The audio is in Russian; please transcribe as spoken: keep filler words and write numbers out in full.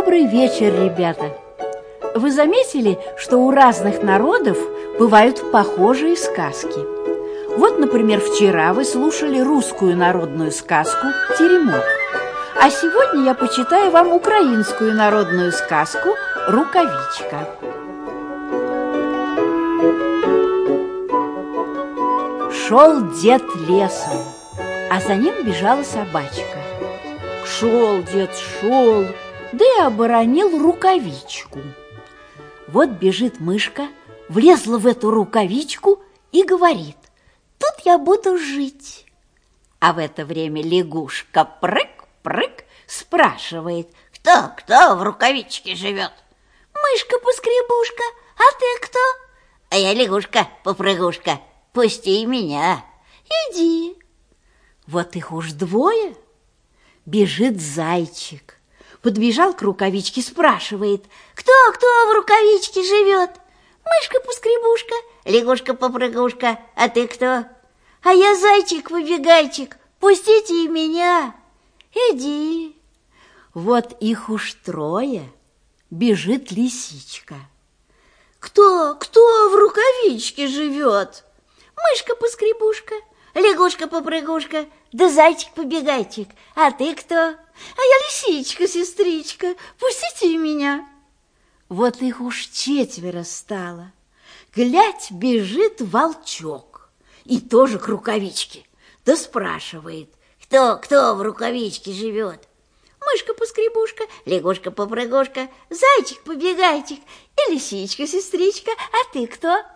Добрый вечер, ребята! Вы заметили, что у разных народов бывают похожие сказки? Вот, например, вчера вы слушали русскую народную сказку «Теремок», а сегодня я почитаю вам украинскую народную сказку «Рукавичка». Шел дед лесом, а за ним бежала собачка. Шел дед, шел, да и оборонил рукавичку. Вот бежит мышка, влезла в эту рукавичку и говорит: тут я буду жить. А в это время лягушка прыг-прыг спрашивает: кто, кто в рукавичке живет? Мышка-поскребушка, а ты кто? А я лягушка-попрыгушка, пусти меня. Иди. Вот их уж двое. Бежит зайчик, подбежал к рукавичке, спрашивает: кто, кто в рукавичке живет? Мышка-поскребушка, лягушка-попрыгушка, а ты кто? А я зайчик-выбегайчик, пустите и меня. Иди. Вот их уж трое. Бежит лисичка. Кто, кто в рукавичке живет? Мышка-поскребушка, лягушка-попрыгушка, да зайчик-побегайчик, а ты кто? А я лисичка-сестричка, пустите меня. Вот их уж четверо стало. Глядь, бежит волчок, и тоже к рукавичке, да спрашивает: кто, кто в рукавичке живет? Мышка-поскребушка, лягушка-попрыгушка, зайчик-побегайчик и лисичка-сестричка, а ты кто?